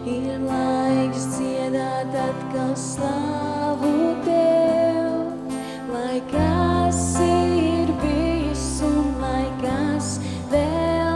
ir laiks dziedāt atkal slavu Tev, lai kas ir bijis un lai kas vēl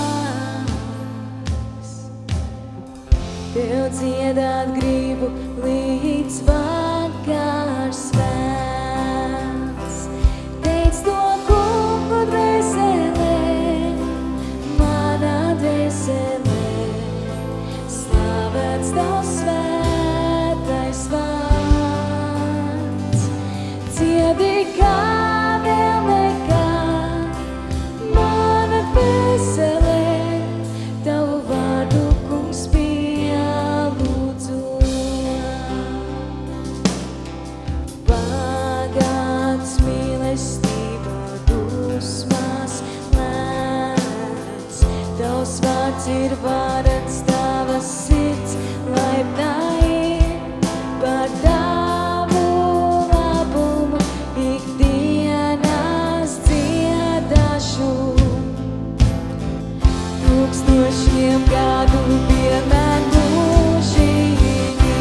nāks. Tev dziedāt gribu līdz vakars vēls. Teic to Kungu dvēselē, manā dvēselē, slavēts Tavs svētais vārds. Dziedi kā vēl nekad, mana dvēselē, Tavu vārdu, Kungs, pielūdzu. Bagāts mīlestība dusmās lēns, Tavs vārds ir varens, Tava sirds laipnā ir par Tavu labumu, ikdienās dziedāšu. Tūkstošiem gadu vienmēr mūžīgi.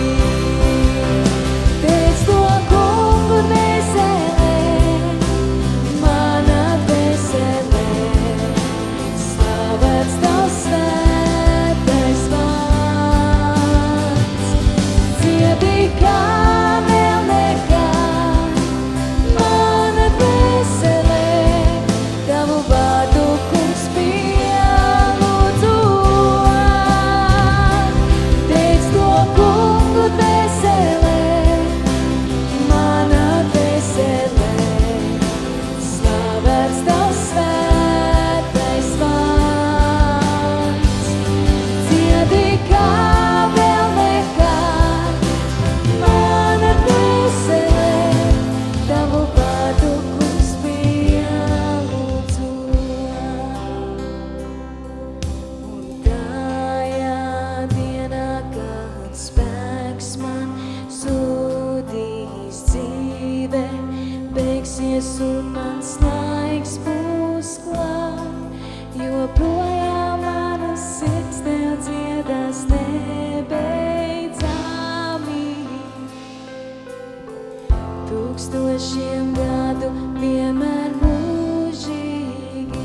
Teic to Kungu dvēselē, manā dvēselē, slavēts Tavs svētais vārds. Dziedi kā vēl nekad, mana dvēselē, Tavu vārdu, Kungs, pielūdzu. Teic to Kungu dvēselē, manā dvēselē, slavēts Tavs svētais vārds. Dziedi kā vēl nekad, mana dvēselē, Tavu vārdu, Kungs, pielūdzu. Un tajā dienā, kad spēks man zudīs dzīve, beigsies un mans laiks būs klāt, joprojām mana sirds Tev dziedās nebeidzami. Tūkstošiem gadu vienmēr mūžīgi.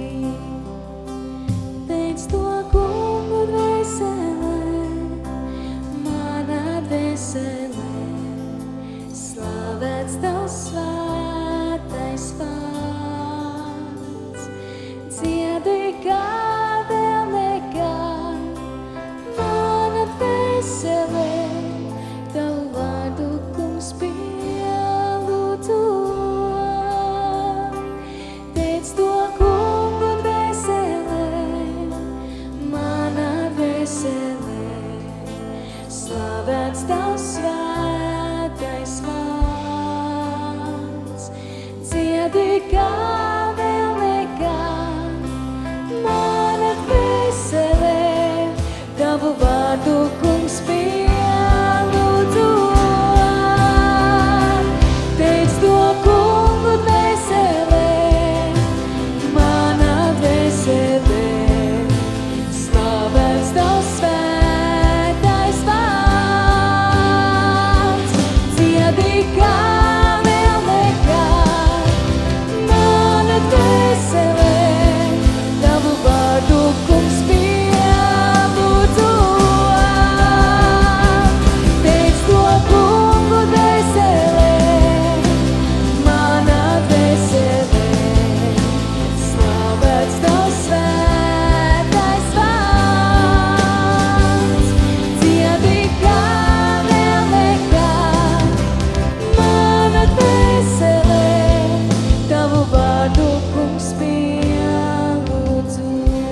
Teic to Kungu dvēselē, manā dvēselē, slavēts Tavs svētais vārds. Dziedi kā vēl nekad, mana dvēselē, Tavu vārdu, Kungs, pielūdzu. Teic to Kungu dvēselē, manā dvēselē, slavēts Tavs svētais vārds. Dziedi kā vēl nekad, mana dvēselē, Tavu vārdu, Kungs, pielūdzu. Teic to Kungu dvēselē, manā dvēselē, slavēts Tavs svētais vārds. Dziedi kā vēl nekad, mana dvēselē, Tavu vārdu, Kungs, pielūdzu. Teic to Kungu dvēselē, manā dvēselē, slavēts Tavs svētais vārds. Dziedi kā vēl nekad, mana dvēselē, Tavu vārdu, Kungs, pielūdzu.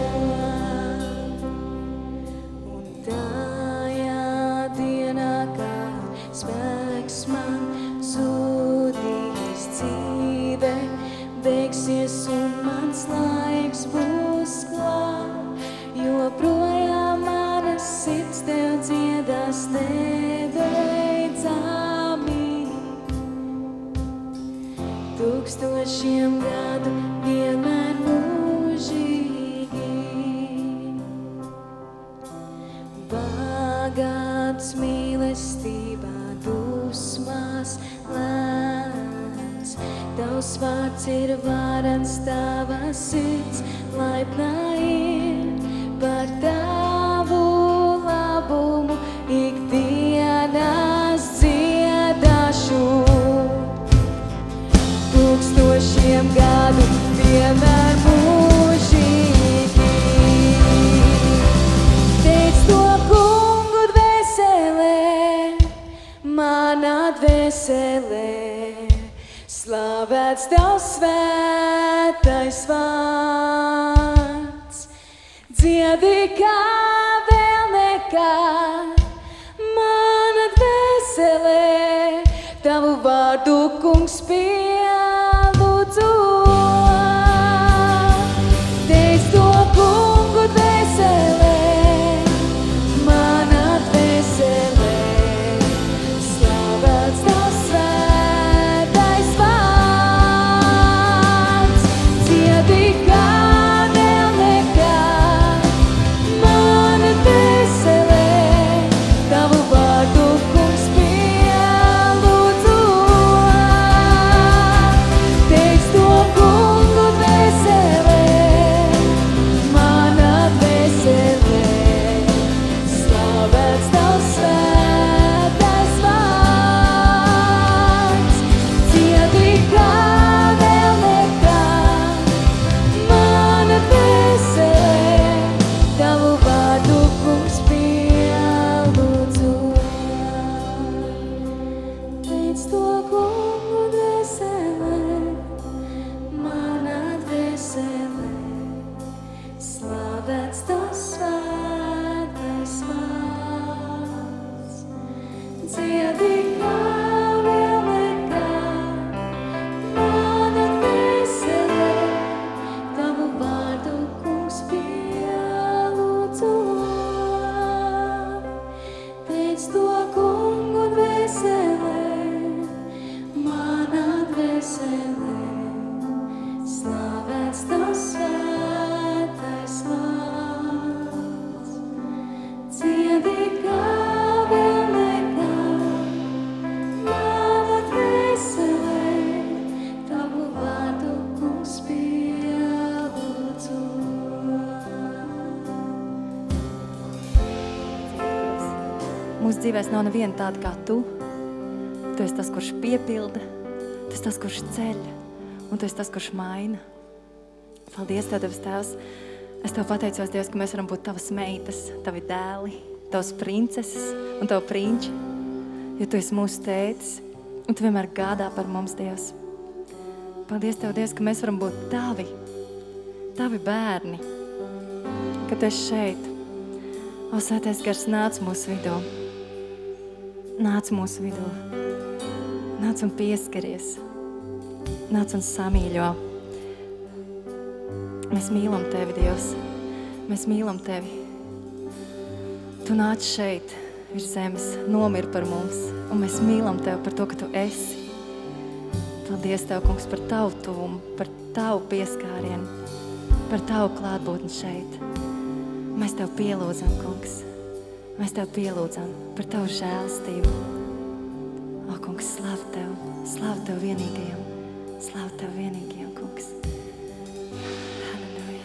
Un tajā dienā, kad spēks man zudīs dzīve, beigsies un mans laiks būs klāt, joprojām mana sirds Tev dziedās nebeidzami. Tūkstošiem gadu vienmēr mūžīgi. bagāts mīlestībā, dusmās lēns. Tavs vārds ir varens, tava sirds laipnā ir. Par tavu labumu ikdienas dziedāšu. Tūkstošiem gadu vienmēr mūžīgi. Teic to Kungu dvēselē, manā dvēselē. Slavēts tavs svētais vārds. Dziedi kā vēl nekad, mana dvēselē. Tavu vārdu, Kungs, pielūdzu. Teic to Kungu dvēselē, manā dvēselē. Slavēts tavs svētais vārds. Dziedi kā vēl nekad, mana dvēselē. Tavu vārdu, Kungs, pielūdzu. Teic to Kungu dvēselē, manā dvēselē. Slavēts tavs svētais vārds. Dziedi kā vēl nekad, mana dvēselē. Tavu vārdu, Kungs, pielūdzu. Teic to Kungu dvēselē, manā dvēselē. Slavēts tavs svētais vārds. Dziedi kā vēl nekad, mana dvēselē. Tavu vārdu, Kungs, pielūdzu. Teic to Kungu dvēselē, manā dvēselē. Slavēts tavs svētais vārds. Dziedi kā vēl nekad, mana dvēselē. Tavu vārdu, Kungs, pielūdzu. Mūsu dzīvēs nav neviena tāda kā tu. Tu esi tas, kurš piepilda, tu esi tas, kurš ceļ, un tu esi tas, kurš maina. Paldies, Tev, Debes Tēvs. Es Tev pateicos, Dievs, ka mēs varam būt Tavas meitas, Tavi dēli, Tavas princeses un Tavu prinči, jo Tu esi mūsu tētis, un Tu vienmēr gādā par mums, Dievs. Paldies Tev, Dievs, ka mēs varam būt Tavi bērni, ka Tu esi šeit. O, Svētais Gars, nāc mūsu vidū. Nāc mūsu vidū. Nāc un pieskaries. Nāc un samīļo. Mēs mīlam Tevi, Dievs. Mēs mīlam Tevi. Tu nāc šeit, virs zemes, nomiri par mums. Un mēs mīlam Tevi par to, ka Tu esi. Paldies Tev, Kungs, par Tavu tuvumu, par Tavu pieskārienu, par Tavu klātbūtni šeit. Mēs Tev pielūdzam, Kungs. Mēs Tev pielūdzam par Tavu žēlstību. O, Kungs, slavu Tev vienīgajam. Slavu Tev vienīgajam, Kungs. Halleluja.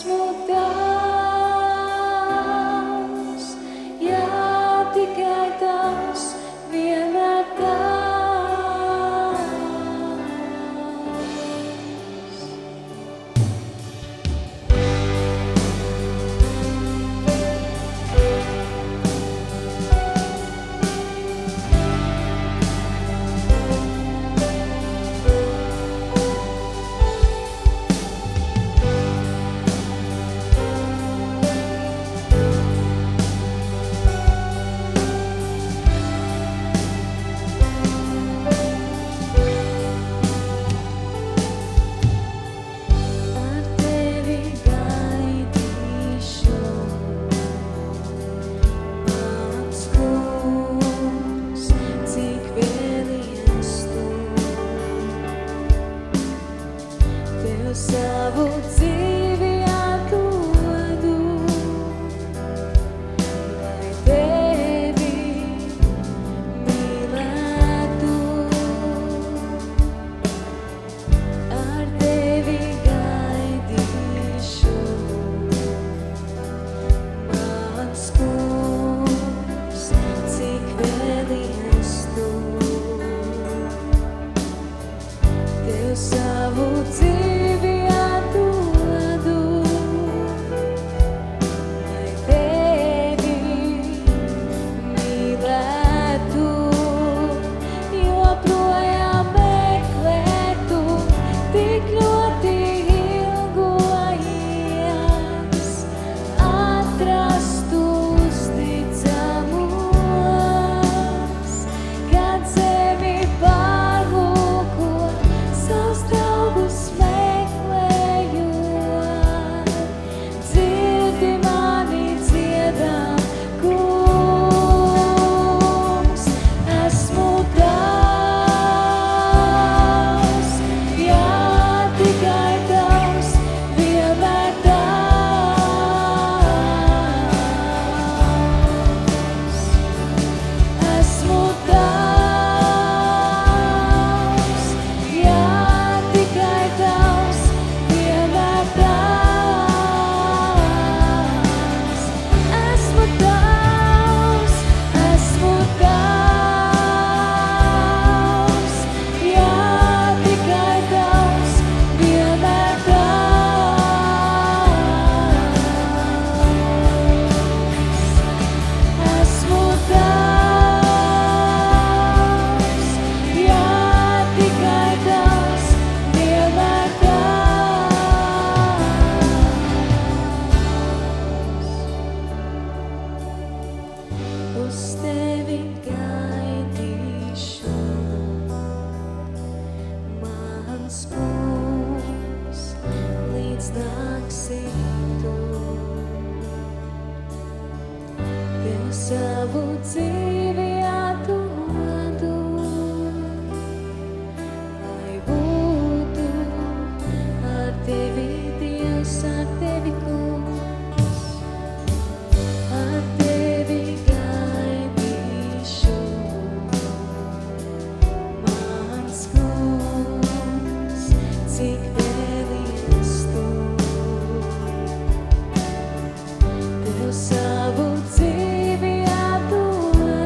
esmu tavs, jā, tikai tavs, vienmēr tavs. Ar tevi gaidīšu, mans kungs, cik vēlies tu. Tev savu dzīvi atdodu, lai tevi mīlētu. Ar tevi gaidīšu, mans kungs, cik vēlies tu. Tev savu dzīvi atdodu, lai tevi mīlētu. Joprojām meklētu, tik ļoti ilgojies, atrastu uzticamos, kad zemi pārlūko, savus draugus meklējot. Dzirdi mani dziedā, kungs, esmu tavs, jā, tikai tavs, vienmēr tavs. Esmu tavs, jā, tikai tavs, vienmēr tavs. Esmu tavs, jā, tikai tavs, vienmēr tavs. Esmu tavs, jā, tikai tavs, vienmēr tavs. Uz tevi gaidīšu, mans kungs, līdz nāksi tu. Tev savu dzīvi atdodu, lai būtu ar tevi, Dievs, ar tevi, kungs. Ar tevi gaidīšu, mans kungs, cik vēlies tu. Tev savu dzīvi atdodu,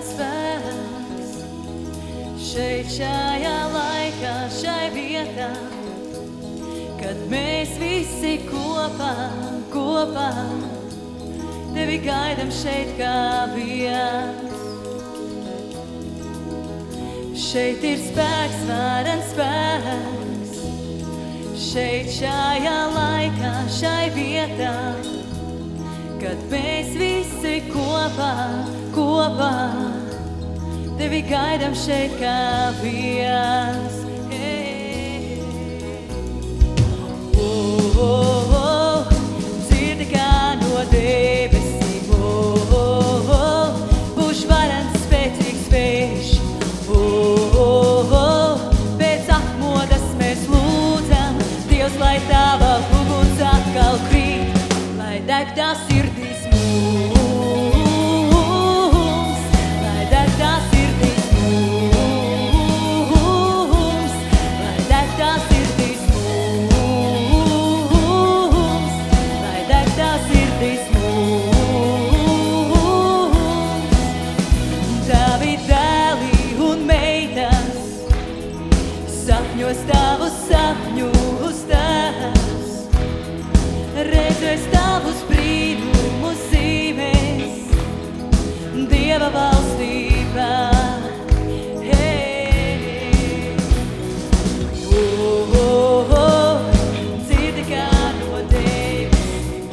varens spēks. Šeit šajā laikā, šai vietā, kad mēs visi kopā, Tevi gaidam šeit kā viens. Šeit ir spēks, varens spēks. Šeit šajā laikā, šai vietā, kad mēs visi kopā, Tevi gaidam šeit kā viens. Dzirdi kā no debesīm, būš varens spēcīgs vējš. Pēc atmodas mēs lūdzam, Dievs, lai Tava uguns atkal krīt, lai deg tā sirdīs mums, lai deg tā sirdīs mums, lai deg tā sirdīs mums, lai deg tā sirdīs mums. Tavi dēli un meitas sapņos Tavus sapņus tās, redzēs Tavus brīnumus zīmēs Dieva valstībā. Dzirdi kā no debesīm,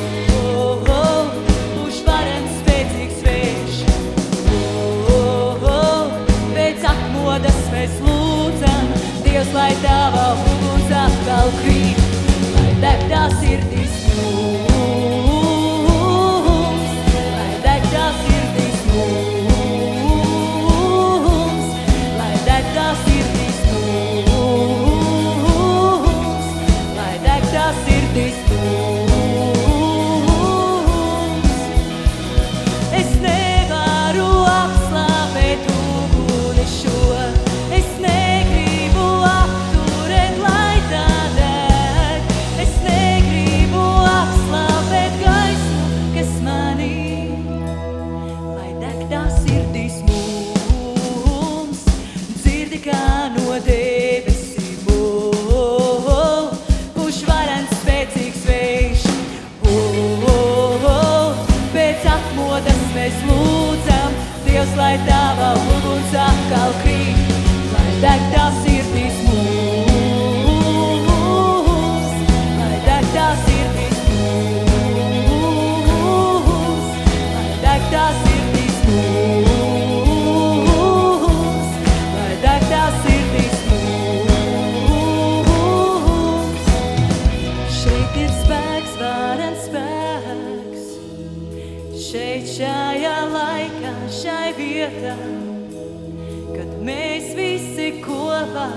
būš varens spēcīgs vējš. Pēc atmodas mēs lūdzam, Dievs, lai Tava uguns atkal krīt, lai deg tā sirdīs mums, lai deg tā sirdīs mums, lai deg tā sirdīs mums, lai deg tā sirdīs mums. Es nevaru apslāpēt uguni šo, es negribu apturēt, lai tā deg. Es negribu apslāpēt gaismu, kas manī, lai deg tā sirdīs mums. Dzirdi kā no debesīm, būš varens spēcīgs vējš. Pēc atmodas mēs lūdzam, Dievs, lai Tava uguns atkal krīt, lai deg tā sirdīs mums, lai deg tā sirdīs mums, lai deg tā sirdīs mums, lai deg tā sirdīs mums. Šeit ir spēks, varens spēks. Šeit šajā laikā, šai vietā, kad mēs visi kopā,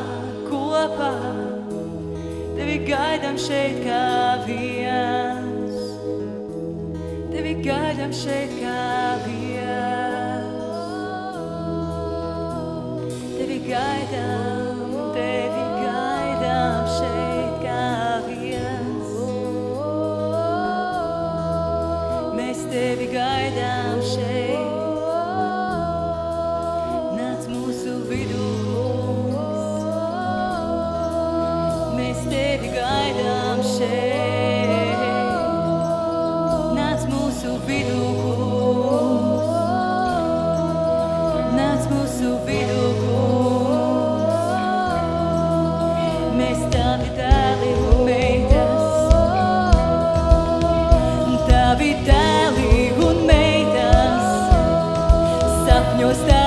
Tevi gaidam šeit kā viens. Tevi gaidam šeit kā viens. Tevi gaidam šeit kā viens. Mēs Tevi gaidām šeit. Nāc mūsu vidū, mēs Tevi gaidām šeit. Nāc mūsu vidū, nāc mūsu vidū, mēs Tavi dēli un meitas, Tavi dēli un meitas, sapņos